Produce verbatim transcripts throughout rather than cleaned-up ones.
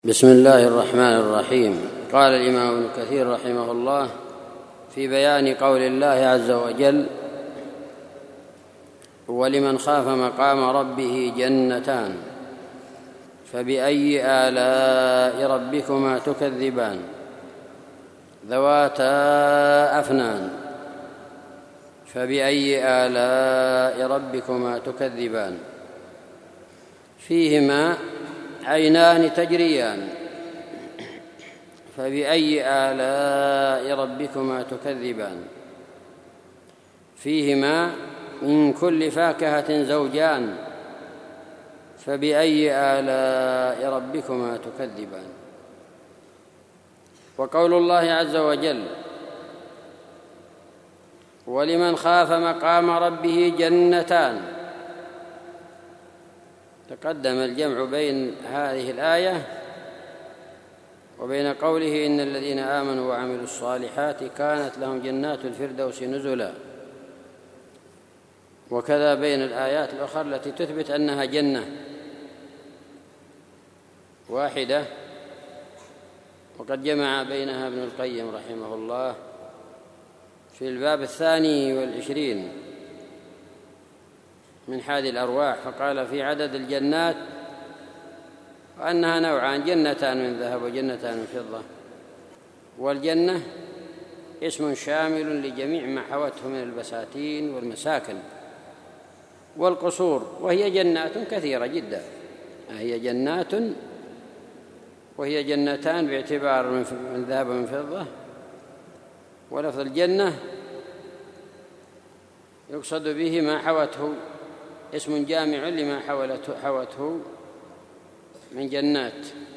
بسم الله الرحمن الرحيم. قال الإمام ابن كثير رحمه الله في بيان قول الله عز وجل: ولمن خاف مقام ربه جنتان فبأي آلاء ربكما تكذبان ذواتا أفنان فبأي آلاء ربكما تكذبان فيهما عينان تجريان فبأي آلاء ربكما تكذبان فيهما من كل فاكهة زوجان فبأي آلاء ربكما تكذبان. وقول الله عز وجل: ولمن خاف مقام ربه جنتان، تقدم الجمع بين هذه الآية وبين قوله: إن الذين آمنوا وعملوا الصالحات كانت لهم جنات الفردوس نزلا، وكذا بين الآيات الأخرى التي تثبت أنها جنة واحدة، وقد جمع بينها ابن القيم رحمه الله في الباب الثاني والعشرين من حادي الأرواح، فقال في عدد الجنات وأنها نوعان: جنتان من ذهب وجنتان من فضة. والجنة اسم شامل لجميع ما حوته من البساتين والمساكن والقصور، وهي جنات كثيرة جدا، هي جنات وهي جنتان باعتبار من ذهب ومن فضة. ولفظ الجنة يقصد به ما حوته، اسم جامع لما حوته من جنات.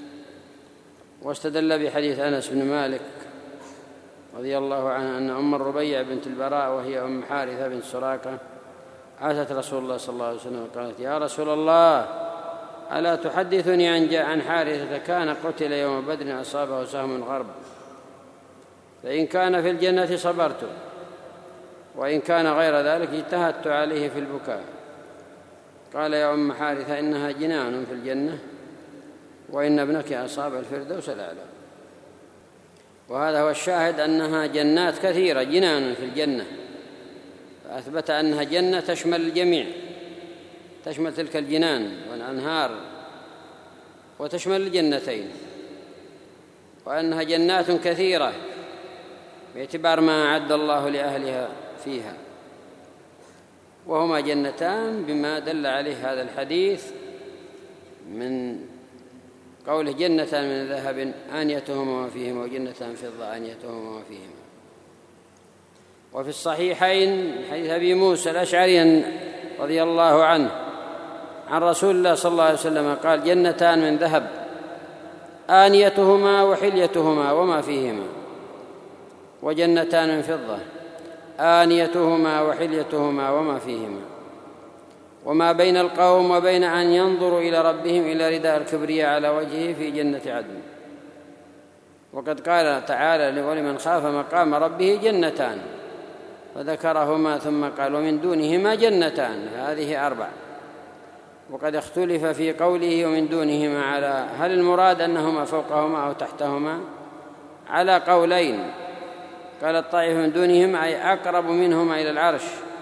واستدل بحديث أنس بن مالك رضي الله عنه أن أم الربيع بنت البراء وهي أم حارثة بنت سراقة أتت رسول الله صلى الله عليه وسلم وقالت: يا رسول الله، ألا تحدثني عن عن حارثة كان قتل يوم بدر أصابه سهم غرب، فإن كان في الجنة صبرت، وإن كان غير ذلك اجتهدت عليه في البكاء. قال: يا أم حارثة، إنها جنان في الجنة، وإن ابنك أصاب الفردوس الأعلى. وهذا هو الشاهد، أنها جنات كثيرة، جنان في الجنة، فأثبت أنها جنة تشمل الجميع، تشمل تلك الجنان والأنهار وتشمل الجنتين، وأنها جنات كثيرة باعتبار ما أعد الله لأهلها فيها، وهما جنتان بما دل عليه هذا الحديث من قوله: جنتان من ذهب آنيتهما وما فيهما وجنتان فضة آنيتهما وما فيهما. وفي الصحيحين حديث أبي موسى الأشعري رضي الله عنه عن رسول الله صلى الله عليه وسلم قال: جنتان من ذهب آنيتهما وحليتهما وما فيهما، وجنتان من فضة آنيتهما وحليتهما وما فيهما، وما بين القوم وبين أن ينظروا إلى ربهم إلى رداء الكبرياء على وجهه في جنة عدن. وقد قال تعالى: ولمن خاف مقام ربه جنتان، فذكرهما ثم قال: ومن دونهما جنتان، هذه أربع. وقد اختلف في قوله ومن دونهما على هل المراد أنهما فوقهما أو تحتهما، على قولين. قال الطائفة من دونهما أي أقرب منهما إلى العرش،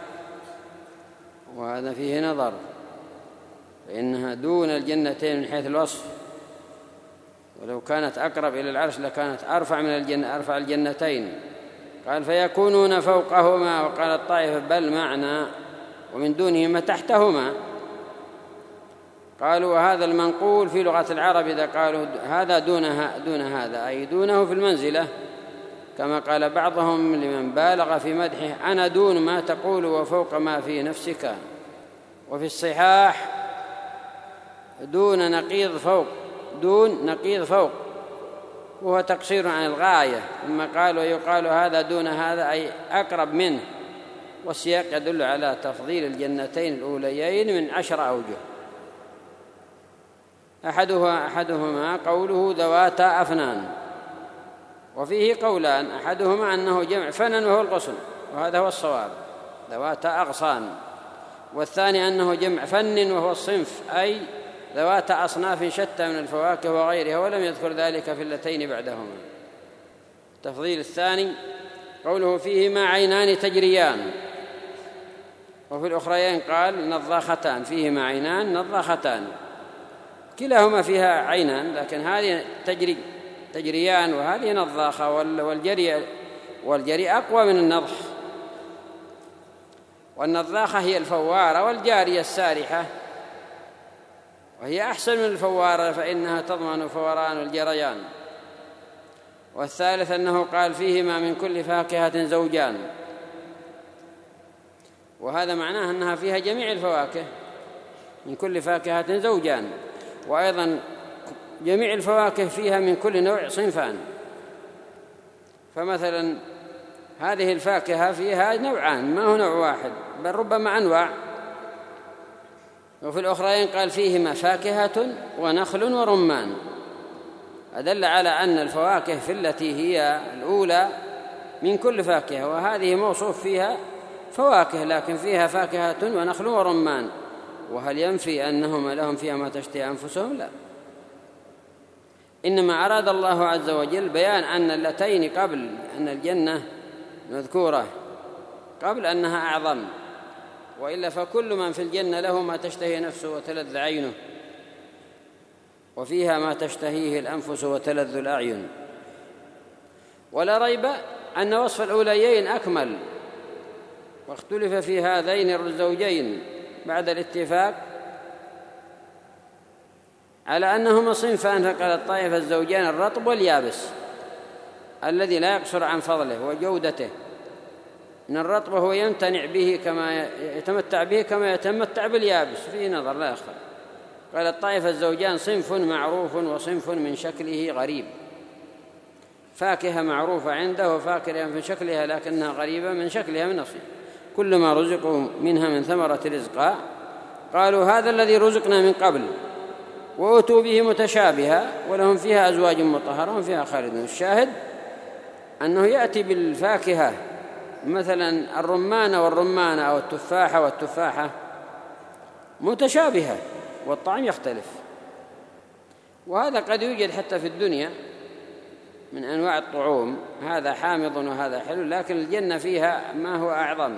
وهذا فيه نظر، فإنها دون الجنتين من حيث الوصف، ولو كانت أقرب إلى العرش لكانت أرفع من الجنة أرفع الجنتين. قال: فيكونون فوقهما. وقال الطائفة: بل معنى ومن دونهما تحتهما. قالوا: وهذا المنقول في لغة العرب إذا قالوا هذا دونها دون هذا أي دونه في المنزلة، كما قال بعضهم لمن بالغ في مدحه: أنا دون ما تقول وفوق ما في نفسك. وفي الصحاح: دون نقيض فوق، دون نقيض فوق، وهو تقصير عن الغاية. ثم قال: ويقال هذا دون هذا أي أقرب منه. والسياق يدل على تفضيل الجنتين الأوليين من عشر أوجه. أحدها أحدهما قوله ذواتا أفنان، وفيه قولان: أحدهما أنه جمع فنن وهو الغصن، وهذا هو الصواب، ذواتا أغصان. والثاني أنه جمع فن وهو الصنف أي ذوات أصناف شتى من الفواكه وغيرها، ولم يذكر ذلك في اللتين بعدهما. التفضيل الثاني قوله فيهما عينان تجريان، وفي الأخريين قال نضاختان، فيهما عينان نضاختان، كلاهما فيها عينان، لكن هذه تجري تجريان وهذه نضاخة، والجري والجري أقوى من النضح. والنضاخة هي الفوارة، والجارية السارحة، وهي أحسن من الفوارة فإنها تضمن فوران الجريان. والثالث أنه قال فيهما من كل فاكهة زوجان، وهذا معناه أنها فيها جميع الفواكه، من كل فاكهة زوجان، وأيضا جميع الفواكه فيها من كل نوع صنفان. فمثلا هذه الفاكهة فيها نوعان، ما هو نوع واحد، بل ربما أنواع. وفي الأخرين قال فيهما فاكهة ونخل ورمان، أدل على أن الفواكه في التي هي الأولى من كل فاكهة، وهذه موصوف فيها فواكه لكن فيها فاكهة ونخل ورمان. وهل ينفي أنهما لهم فيها ما تشتهي أنفسهم؟ لا، إنما أراد الله عز وجل بيان أن اللتين قبل أن الجنة مذكورة قبل أنها أعظم، وإلا فكل من في الجنة له ما تشتهي نفسه وتلذ عينه، وفيها ما تشتهيه الأنفس وتلذ الأعين. ولا ريب أن وصف الأوليين أكمل، واختلف في هذين الزوجين بعد الاتفاق على أنهما صنفان. فقال الطائفة الزوجان الرطب واليابس الذي لا يقصر عن فضله وجودته. إن الرطب هو يمتنع به كما يتمتع به كما يتمتع باليابس، فيه نظر لا يخفى. قال الطائفة الزوجان صنف معروف وصنف من شكله غريب، فاكهة معروفة عنده وفاكهة من شكلها لكنها غريبة من شكلها من نصيب، كل ما رزقوا منها من ثمرة رزقا قالوا هذا الذي رزقنا من قبل، وأتوا به متشابها ولهم فيها أزواج مطهرة وفيها خالدون. الشاهد أنه يأتي بالفاكهة مثلا الرمان والرمانة أو التفاحة والتفاحة متشابهة والطعم يختلف، وهذا قد يوجد حتى في الدنيا من أنواع الطعوم، هذا حامض وهذا حلو، لكن الجنة فيها ما هو أعظم.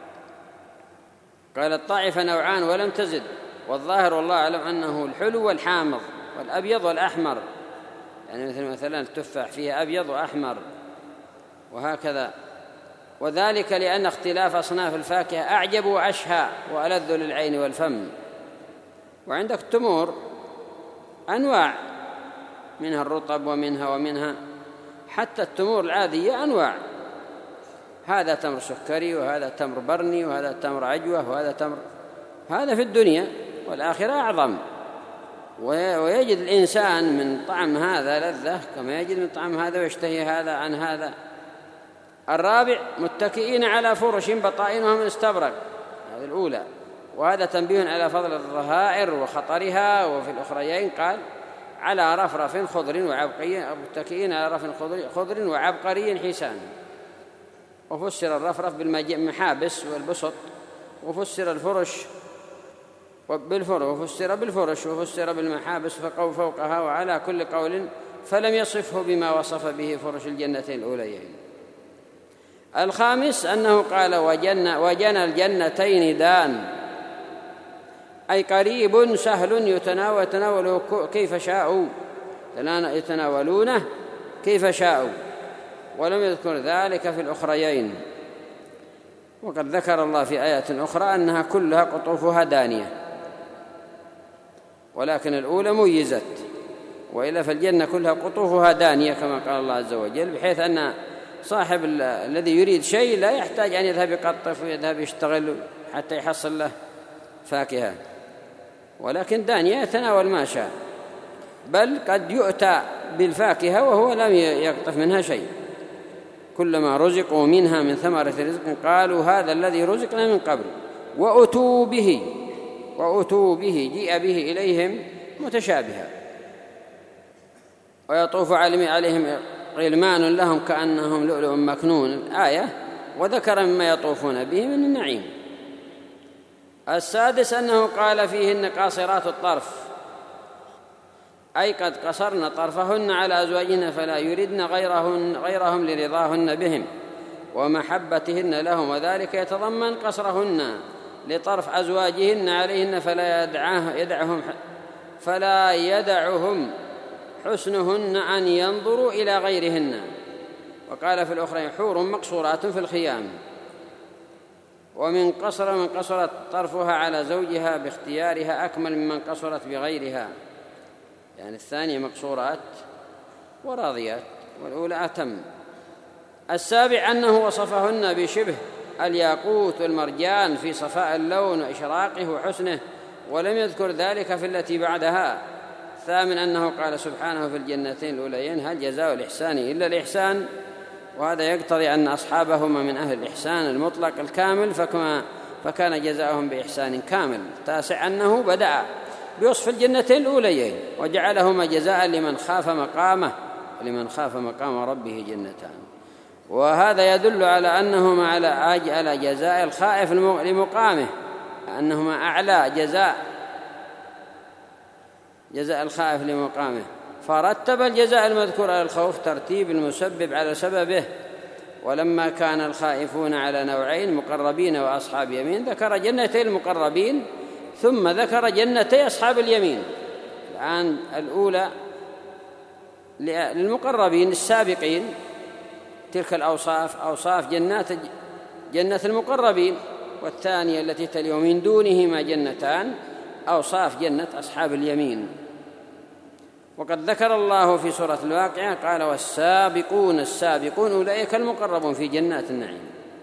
قال الطائفة نوعان ولم تزد، والظاهر والله أعلم أنه الحلو والحامض والأبيض والأحمر، يعني مثل مثلا التفاح فيه أبيض وأحمر وهكذا، وذلك لأن اختلاف أصناف الفاكهة أعجب وأشهى وألذ للعين والفم. وعندك التمور أنواع، منها الرطب ومنها ومنها، حتى التمور العادية أنواع، هذا تمر سكري وهذا تمر برني وهذا تمر عجوة وهذا تمر، هذا في الدنيا، والآخرة أعظم. ويجد الإنسان من طعم هذا لذة كما يجد من طعم هذا ويشتهي هذا عن هذا. الرابع متكئين على فرش بطائنها من استبرق، هذه الأولى، وهذا تنبيه على فضل الظهائر وخطرها. وفي الأخريين قال على رفرف خضر وعبقري، متكئين على رفرف خضر وعبقري حسان. وفسر الرفرف بالمحابس والبسط، وفسر الفرش بالفرش وفسر بالفرش وفسر بالمحابس فقو فوقها، وعلى كل قول فلم يصفه بما وصف به فرش الجنتين الأوليين. الخامس أنه قال وجن وجنى الجنتين دان، أي قريب سهل يتناول يتناوله كيف شاءوا، يتناولونه كيف شاءوا، ولم يذكر ذلك في الأخريين. وقد ذكر الله في آيات أخرى أنها كلها قطوفها دانية، ولكن الأولى ميزت، وإلا فالجنة كلها قطوفها دانية كما قال الله عز وجل، بحيث أن صاحب الذي يريد شيء لا يحتاج أن يذهب يقطف ويذهب يشتغل حتى يحصل له فاكهة، ولكن دانية يتناول ما شاء، بل قد يؤتى بالفاكهة وهو لم يقطف منها شيء. كلما رزقوا منها من ثمرة رزق قالوا هذا الذي رزقنا من قبل، وأتوا به وأتوا به جيء به إليهم متشابها. ويطوف عليهم غلمان لهم كأنهم لؤلؤ مكنون، آية، وذكر مما يطوفون به من النعيم. السادس أنه قال فيهن قاصرات الطرف، أي قد قصرن طرفهن على أزواجهن فلا يردن غيرهن غيرهم لرضاهن بهم ومحبتهن لهم، وذلك يتضمن قصرهن لطرف أزواجهن عليهن فلا يدعه يدعهم فلا يدعهم حسنهن أن ينظروا إلى غيرهن. وقال في الأخرى حور مقصورات في الخيام. ومن قصر من قصرت طرفها على زوجها باختيارها أكمل ممن قصرت بغيرها، يعني الثانية مقصورات وراضيات والأولى أتم. السابع أنه وصفهن بشبه الياقوت والمرجان في صفاء اللون وإشراقه وحسنه، ولم يذكر ذلك في التي بعدها. الثامن أنه قال سبحانه في الجنتين الأوليين هل جزاء الإحسان إلا الإحسان، وهذا يقتضي أن أصحابهما من أهل الإحسان المطلق الكامل فكما فكان جزاؤهم بإحسان كامل. التاسع أنه بدأ بوصف الجنتين الأوليين وجعلهما جزاء لمن خاف مقامه لمن خاف مقام ربه جنتان، وهذا يدل على أنهما على على جزاء الخائف لمقامه، أنهما أعلى جزاء جزاء الخائف لمقامه، فرتب الجزاء المذكور على الخوف ترتيب المسبب على سببه. ولما كان الخائفون على نوعين مقربين وأصحاب يمين ذكر جنتي المقربين ثم ذكر جنتي أصحاب اليمين. الآن الأولى للمقربين السابقين تلك الأوصاف أوصاف جنات جنة المقربين، والثانية التي تلي من دونهما جنتان أوصاف جنة أصحاب اليمين. وقد ذكر الله في سورة الواقعة قال والسابقون السابقون أولئك المقربون في جنات النعيم،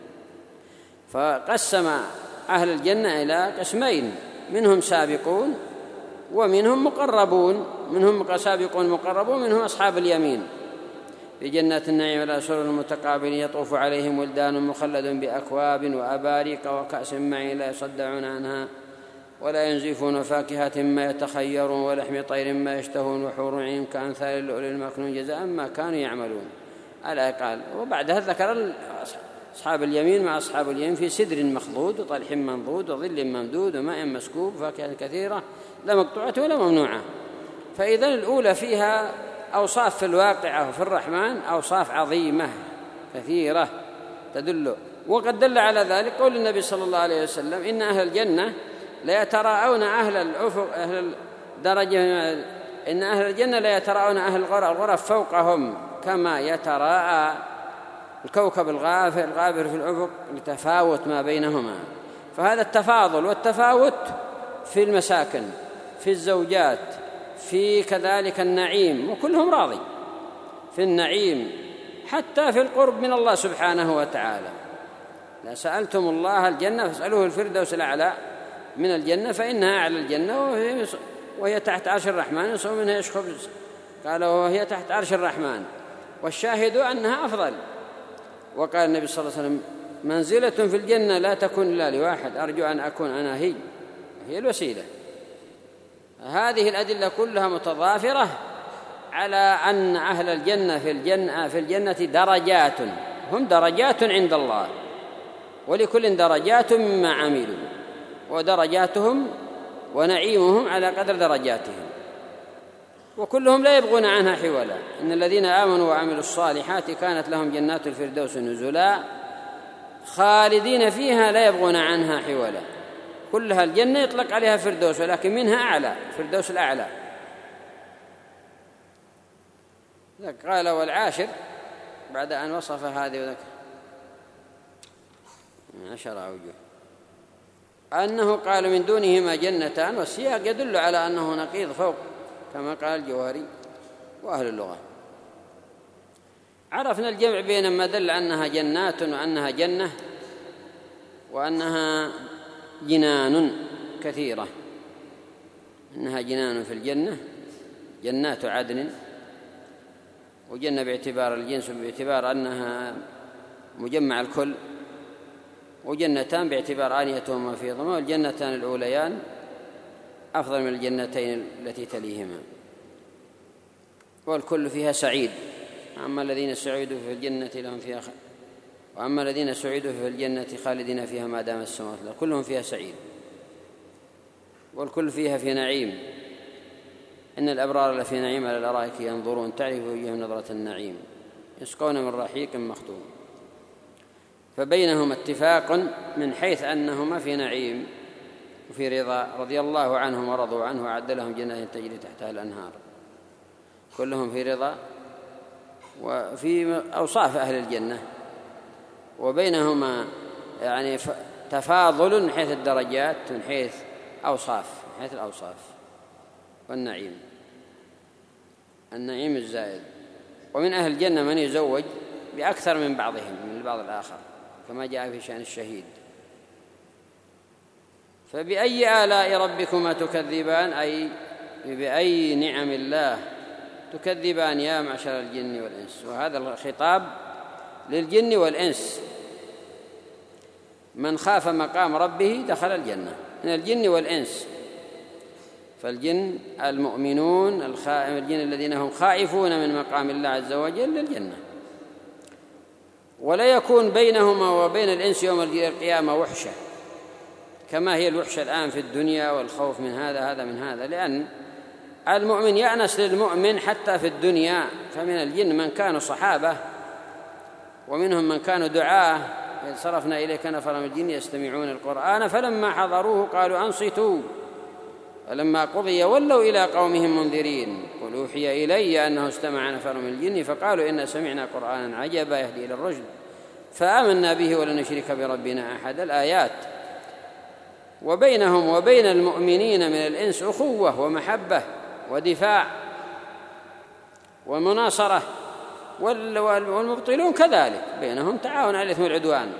فقسم أهل الجنة إلى قسمين، منهم سابقون ومنهم مقربون، منهم سابقون مقربون منهم أصحاب اليمين. في جنات النعيم على سرر متقابلين يطوف عليهم ولدان مخلد بأكواب وأباريق وكأس من معين لا يصدعون عنها ولا ينزفون فاكهة ما يتخيرون ولحم طير ما يشتهون وحور عين كأمثال اللؤلؤ المكنون جزاء ما كانوا يعملون. على قال وبعدها ذكر أصحاب اليمين مع أصحاب اليمين في سدر مخضود وطلح منضود وظل ممدود وماء مسكوب فاكهة كثيرة لا مقطوعة ولا ممنوعة. فإذا الأولى فيها أوصاف في الواقعة وفي الرحمن أوصاف عظيمة كثيرة تدل، وقد دل على ذلك قول النبي صلى الله عليه وسلم إن أهل الجنة لا يتراءون أهل الأفق أهل الدرجة إن أهل الجنة لا يتراءون أهل الغرف فوقهم كما يتراءى الكوكب الغافر الغابر في الأفق لتفاوت ما بينهما. فهذا التفاضل والتفاوت في المساكن في الزوجات في كذلك النعيم، وكلهم راضي في النعيم حتى في القرب من الله سبحانه وتعالى. لا سألتم الله الجنة فاسألوه الفردوس الأعلى من الجنة فإنها أعلى الجنة وهي تحت عرش الرحمن يسوى منها يشخ خبز، قال وهي تحت عرش الرحمن، والشاهد أنها أفضل. وقال النبي صلى الله عليه وسلم منزلة في الجنة لا تكون إلا لواحد أرجو أن أكون أنا هي هي الوسيلة. هذه الأدلة كلها متضافرة على أن أهل الجنة في الجنة في الجنة درجات، هم درجات عند الله ولكل درجات مما عملوا، ودرجاتهم ونعيمهم على قدر درجاتهم، وكلهم لا يبغون عنها حولا. إن الذين آمنوا وعملوا الصالحات كانت لهم جنات الفردوس نزلا خالدين فيها لا يبغون عنها حولا. كلها الجنة يطلق عليها فردوس، ولكن منها أعلى فردوس الأعلى. قال والعاشر بعد أن وصف هذه وذكر عشر أوجه أنه قال من دونهما جنتان، والسياق يدل على أنه نقيض فوق كما قال الجوهري وأهل اللغة. عرفنا الجمع بين ما دل أنها جنات وأنها جنة وأنها جنان كثيرة، أنها جنان في الجنة جنات عدن، وجنة باعتبار الجنس باعتبار أنها مجمع الكل، وجنتان باعتبار آنيتهما في ضمه، والجنتان الأوليان أفضل من الجنتين التي تليهما، والكل فيها سعيد. أما الذين سعيدوا في الجنة لهم فيها خ... وأما الذين سعيدوا في الجنة خالدين فيها ما دام السماوات والأرض، كلهم فيها سعيد والكل فيها في نعيم إن الأبرار لفي نعيم على الأرائك ينظرون تعرف وجوههم نظرة النعيم يسقون من رحيق مختوم. فبينهم اتفاق من حيث أنهما في نعيم وفي رضا، رضي الله عنهم ورضوا عنه وأعد لهم جنات تجري تحتها الأنهار، كلهم في رضا. وفي أوصاف أهل الجنة وبينهما يعني تفاضل من حيث الدرجات من حيث أوصاف من حيث الأوصاف والنعيم، النعيم الزائد. ومن أهل الجنة من يزوج بأكثر من بعضهم من البعض الآخر كما جاء في شأن الشهيد. فبأي آلاء ربكما تكذبان، أي بأي نعم الله تكذبان يا معشر الجن والإنس. وهذا الخطاب للجن والإنس، من خاف مقام ربه دخل الجنة من الجن والإنس. فالجن المؤمنون الخائم الجن الذين هم خائفون من مقام الله عز وجل للجنة. ولا يكون بينهما وبين الإنس يوم القيامة وحشة كما هي الوحشة الآن في الدنيا والخوف من هذا هذا من هذا، لأن المؤمن يأنس للمؤمن حتى في الدنيا. فمن الجن من كانوا صحابة ومنهم من كانوا دعاة، إذ صرفنا إليك نفرا من الجن يستمعون القرآن فلما حضروه قالوا أنصتوا فلما قضي ولوا إلى قومهم منذرين قل أوحي إلي أنه استمع نفر من الجن فقالوا إنا سمعنا قرآنا عجبا يهدي إلى الرشد فآمنا به ولن نشرك بربنا أحد الآيات. وبينهم وبين المؤمنين من الإنس أخوة ومحبة ودفاع ومناصرة، والمبطلون كذلك بينهم تعاون على الإثم والعدوان.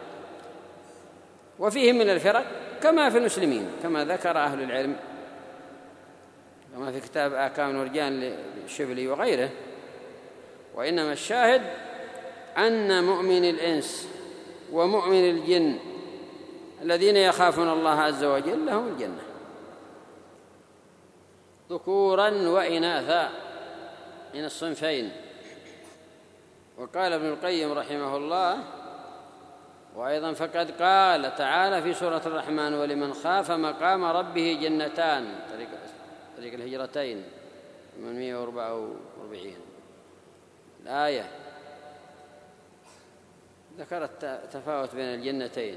وفيهم من الفرق كما في المسلمين كما ذكر أهل العلم كما في كتاب آكام المرجان للشبلي وغيره. وإنما الشاهد أن مؤمن الإنس ومؤمن الجن الذين يخافون الله عز وجل لهم الجنة ذكورا وإناثا من الصنفين. وقال ابن القيم رحمه الله وأيضا فقد قال تعالى في سورة الرحمن ولمن خاف مقام ربه جنتان طريق, طريق الهجرتين ثمانمائة وأربعة وأربعين الآية ذكرت التفاوت بين الجنتين.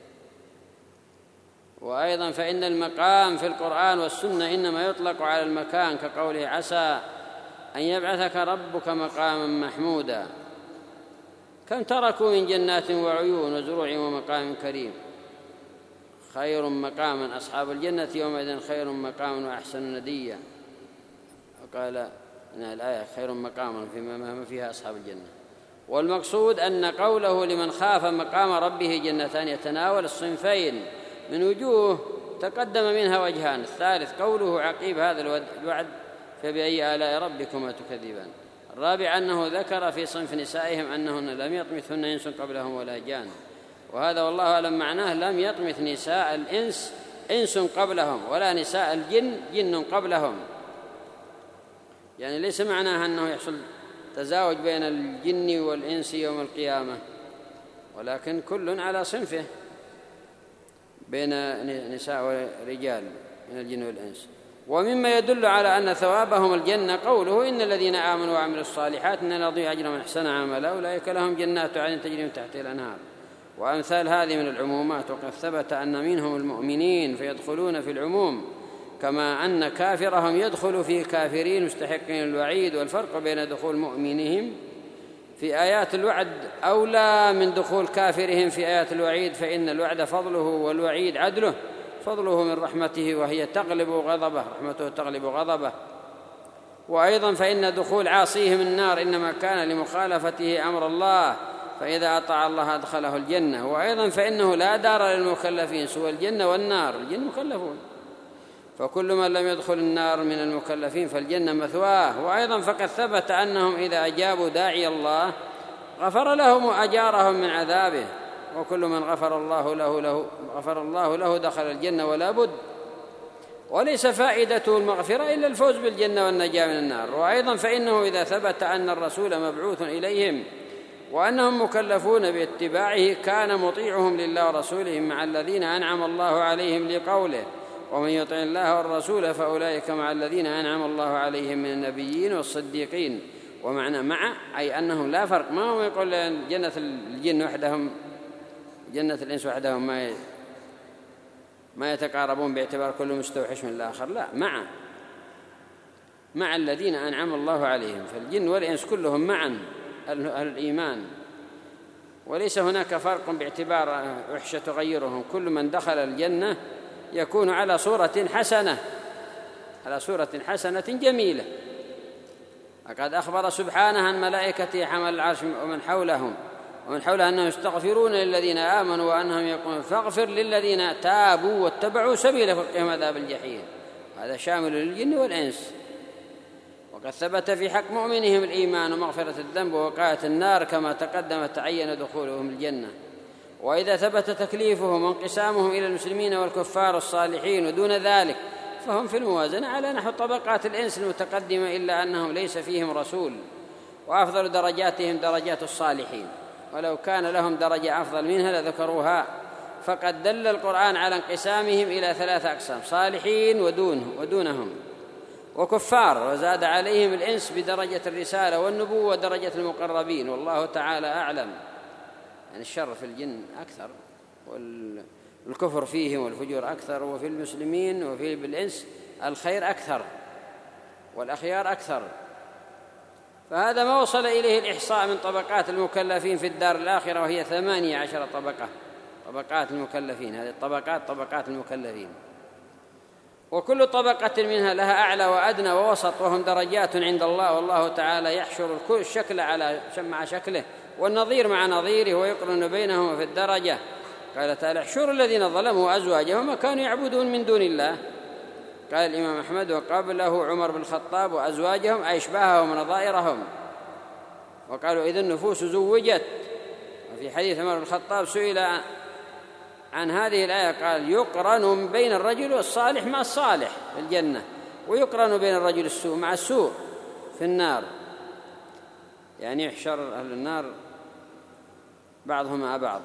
وأيضا فإن المقام في القرآن والسنة إنما يطلق على المكان كقوله عسى أن يبعثك ربك مقاما محمودا كم تركوا من جنات وعيون وزروع ومقام كريم خير مقاما أصحاب الجنة يومئذ خير مقاما وأحسن نديا. وقال إن الآية خير مقاما فيما فيها أصحاب الجنة. والمقصود أن قوله لمن خاف مقام ربه جنتان يتناول الصنفين من وجوه تقدم منها وجهان. الثالث قوله عقيب هذا الوعد فبأي آلاء ربكما تكذبان. الرابع أنه ذكر في صنف نسائهم أنهن لم يطمثهن إنس قبلهم ولا جان، وهذا والله أعلم معناه لم يطمث نساء الإنس إنس قبلهم ولا نساء الجن جن قبلهم، يعني ليس معناه أنه يحصل تزاوج بين الجن والإنس يوم القيامة، ولكن كل على صنفه بين نساء ورجال من الجن والإنس. ومما يدل على أن ثوابهم الجنة قوله إن الذين آمنوا وعملوا الصالحات إن نضيع أجر من أحسن عملا أولئك لهم جنات عدن تجري من تحتها الأنهار. وأمثال هذه من العمومات. وقد ثبت أن منهم المؤمنين فيدخلون في العموم كما أن كافرهم يدخل في كافرين مستحقين الوعيد. والفرق بين دخول مؤمنهم في آيات الوعد أولى من دخول كافرهم في آيات الوعيد، فإن الوعد فضله والوعيد عدله، فضله من رحمته وهي تغلب غضبه، رحمته تغلب غضبه. وأيضا فإن دخول عاصيهم النار إنما كان لمخالفته أمر الله، فإذا أطاع الله أدخله الجنة. وأيضا فإنه لا دار للمكلفين سوى الجنة والنار، الجن مكلفون، فكل من لم يدخل النار من المكلفين فالجنة مثواه. وأيضا فقد ثبت أنهم إذا أجابوا داعي الله غفر لهم وأجارهم من عذابه، وكل من غفر الله له, له غفر الله له دخل الجنة ولا بد. وليس فائدته المغفرة إلا الفوز بالجنة والنجاة من النار. وأيضا فإنه إذا ثبت أن الرسول مبعوث إليهم وأنهم مكلفون باتباعه كان مطيعهم لله ورسوله مع الذين أنعم الله عليهم لقوله ومن يطع الله والرسول فأولئك مع الذين أنعم الله عليهم من النبيين والصديقين. ومعنى مع أي أنهم لا فرق، ما هو يقول جنة الجن وحدهم جنة الإنس وحدهم ما ما يتقاربون باعتبار كل مستوحش من الآخر، لا، مع مع الذين أنعم الله عليهم، فالجن والإنس كلهم معا أهل الإيمان، وليس هناك فرق باعتبار وحشة تغيرهم، كل من دخل الجنة يكون على صورة حسنة على صورة حسنة جميلة. وقد أخبر سبحانه عن ملائكته حمل العرش ومن حولهم ومن حولها أنهم يستغفرون للذين آمنوا وأنهم يقولون فاغفر للذين تابوا واتبعوا سبيلك وقهم عذاب الجحيم. هذا شامل للجن والإنس. وقد ثبت في حق مؤمنهم الإيمان ومغفرة الذنب ووقاية النار كما تقدم تعين دخولهم الجنة. وإذا ثبت تكليفهم وانقسامهم إلى المسلمين والكفار الصالحين ودون ذلك فهم في الموازنة على نحو طبقات الإنس المتقدمة، إلا أنهم ليس فيهم رسول، وأفضل درجاتهم درجات الصالحين، ولو كان لهم درجة أفضل منها لذكروها. فقد دل القرآن على انقسامهم إلى ثلاثة أقسام: صالحين ودونه ودونهم وكفار، وزاد عليهم الإنس بدرجة الرسالة والنبوة ودرجة المقربين، والله تعالى أعلم. يعني الشر في الجن أكثر والكفر فيهم والفجور أكثر، وفي المسلمين وفي الإنس الخير أكثر والأخيار أكثر. فهذا ما وصل إليه الإحصاء من طبقات المكلفين في الدار الآخرة، وهي ثمانية عشر طبقة طبقات المكلفين. هذه الطبقات طبقات المكلفين، وكل طبقة منها لها أعلى وأدنى ووسط، وهم درجات عند الله، والله تعالى يحشر الشكل على مع شكله والنظير مع نظيره ويقرن بينهما في الدرجة. قال تعالى: احشروا الذين ظلموا وأزواجهم ما كانوا يعبدون من دون الله. قال الإمام أحمد: وقبله عمر بن الخطاب: وأزواجهم أي أشباههم ونظائرهم. وقالوا: إذا النفوس زوجت. وفي حديث عمر بن الخطاب سئل عن هذه الآية قال: يقرن بين الرجل الصالح مع الصالح في الجنة، ويقرن بين الرجل السوء مع السوء في النار، يعني يحشر أهل النار بعضهم مع بعض.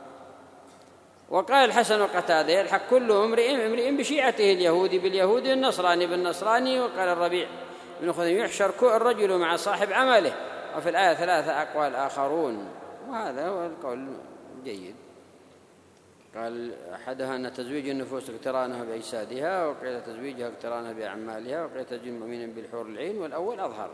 وقال الحسن وقتادة: يلحق كل امرئ امرئ بشيعته، اليهودي باليهودي والنصراني بالنصراني. وقال الربيع بن خثيم: يحشر الرجل مع صاحب عمله. وفي الآية ثلاثة أقوال آخرون، وهذا هو القول الجيد. قال أحدها أن تزويج النفوس اقترانها بأجسادها، وقيل تزويجها اقترانها بأعمالها، وقيل تزويج المؤمنين بالحور العين، والأول أظهر.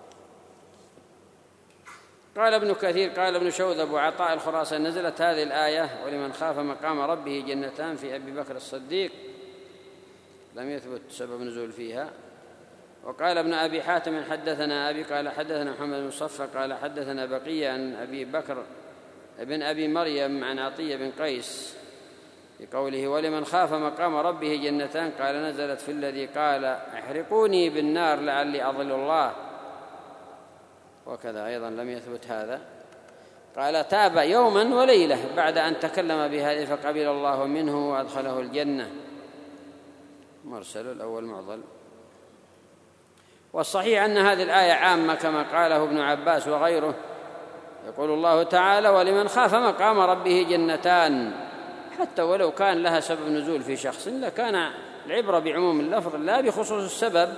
قال ابن كثير قال ابن شوذب وعطاء الخراساني: نزلت هذه الآية ولمن خاف مقام ربه جنتان في أبي بكر الصديق، لم يثبت سبب نزول فيها. وقال ابن أبي حاتم: حدثنا أبي قال حدثنا محمد بن صفة قال حدثنا بقية عن أبي بكر ابن أبي مريم عن عطية بن قيس بقوله: ولمن خاف مقام ربه جنتان، قال نزلت في الذي قال: احرقوني بالنار لعلي أضل الله. وكذا أيضا لم يثبت هذا. قال: تاب يوما وليلة بعد أن تكلم بهذه فقبل الله منه وأدخله الجنة. مرسل، الأول معضل. والصحيح أن هذه الآية عامة كما قاله ابن عباس وغيره. يقول الله تعالى: ولمن خاف مقام ربه جنتان، حتى ولو كان لها سبب نزول في شخص لكان العبرة بعموم اللفظ لا بخصوص السبب.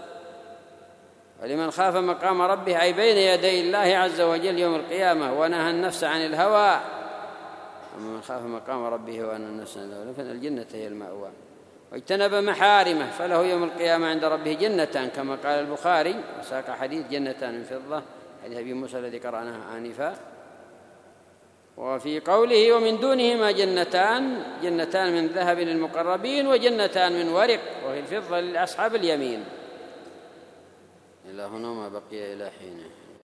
ولمن خاف مقام ربه أي بين يدي الله عز وجل يوم القيامة ونهى النفس عن الهوى. أما من خاف مقام ربه ونهى النفس عن الهوى فإن الجنة هي المأوى. واجتنب محارمه فله يوم القيامة عند ربه جنتان، كما قال البخاري وساق حديث: جنتان من فضة، حديث أبي موسى الذي قرأناه آنفا. وفي قوله: ومن دونهما جنتان، جنتان من ذهب للمقربين وجنتان من ورق وهي الفضة لأصحاب اليمين. إلى هنا ما بقي إلى حينه.